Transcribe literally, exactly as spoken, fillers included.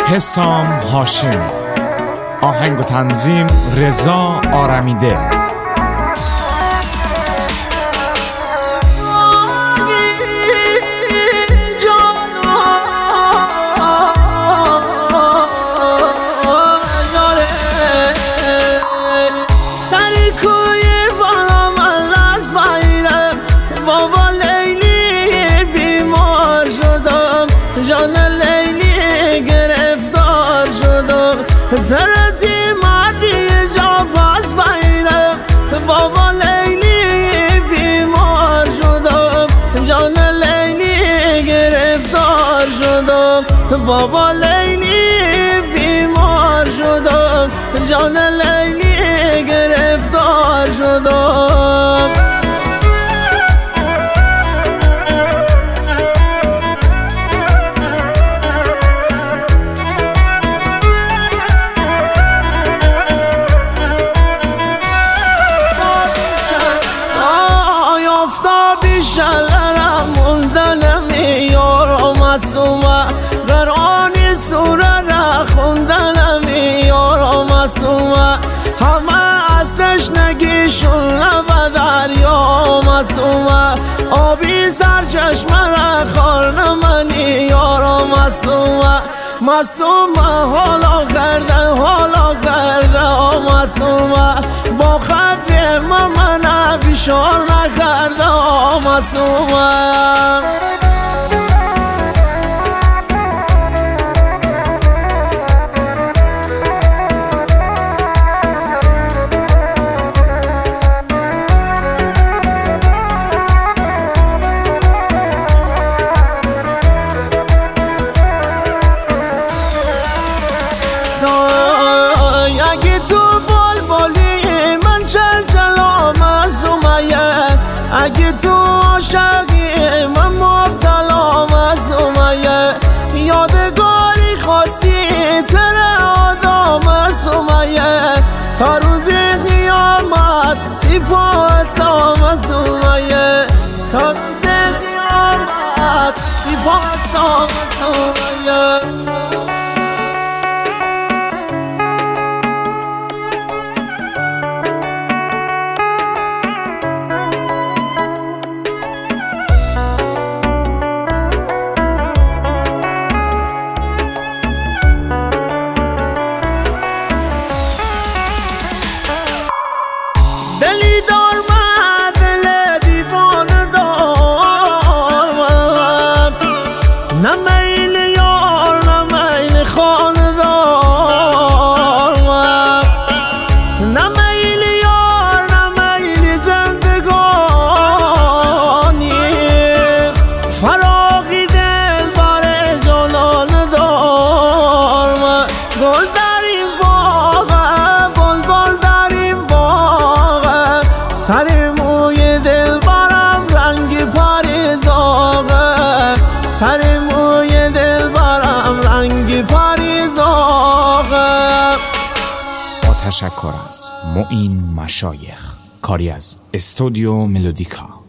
حسام هاشمی. آهنگ و تنظیم رضا آرمیده. زرتی مردی جا پس بایرم بابا لیلی بیمار شدم، جان لیلی گرفتار شدم، بابا لیلی بیمار شدم، جان لیلی گرفتار شدم. شلرم موندنم یارم اسومه قرآنی سوره را خوندنم یارم اسومه همه از تشنگیشون لب دریا مسومه آبی سرچشمه را خورن منی یارم اسومه مسومه حالا کرده حالا کرده مسومه با خط من فشار نکرده مسومه. اگه تو بلبلی من چل جلا مسومه، اگه تو عاشقی من مبتلا مسومه، یادگاری خاصی تره آدم مسومه، تا روز قیامت تی پاسا مسومه، تا روز قیامت تی پاسا مسومه. دلی دار من دل دیوانه دار من، نه میل یار نه میل خانه دار من، نه میل یار نه میل زندگانی، فراغی دل بر جانانه دار من، گل در این باغ بلبل در این باغ، سر موی دل برم رنگ پریزاغه، سر موی دل برم رنگ پریزاغه. با تشکر از معین مشایخ، کاری از استودیو ملودیکا.